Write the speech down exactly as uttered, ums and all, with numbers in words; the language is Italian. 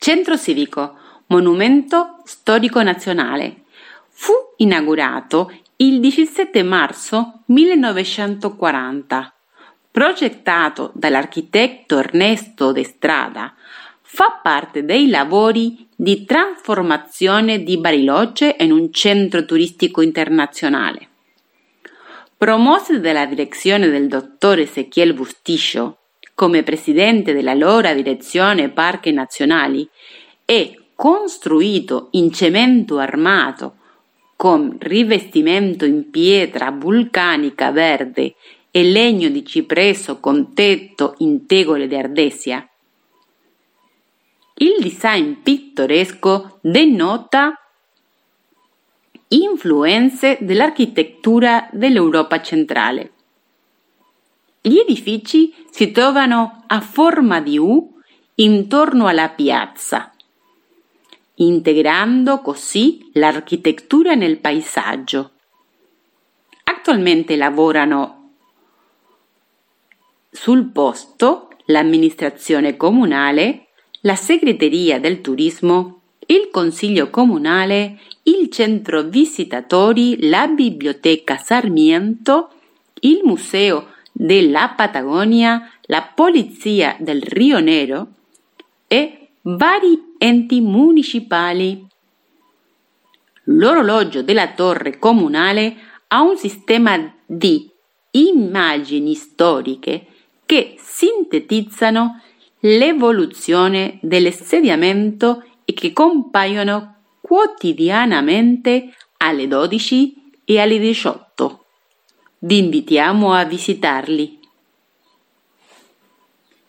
Centro civico, monumento storico nazionale. Fu inaugurato il diciassette marzo millenovecentoquaranta. Progettato dall'architetto Ernesto de Strada, fa parte dei lavori di trasformazione di Bariloche in un centro turistico internazionale. Promosse dalla direzione del dottor Ezequiel Bustillo come presidente dell'allora direzione Parchi Nazionali e costruito in cemento armato con rivestimento in pietra vulcanica verde e legno di cipresso con tetto in tegole di ardesia. Il design pittoresco denota influenze dell'architettura dell'Europa centrale. Gli edifici si trovano a forma di U intorno alla piazza, integrando così l'architettura nel paesaggio. Attualmente lavorano sul posto l'amministrazione comunale, la segreteria del turismo, il consiglio comunale, il centro visitatori, la biblioteca Sarmiento, il museo della Patagonia, la polizia del Rio Nero e vari enti municipali. L'orologio della torre comunale ha un sistema di immagini storiche che sintetizzano l'evoluzione dell'insediamento e che compaiono quotidianamente alle dodici e alle diciotto. Vi invitiamo a visitarli.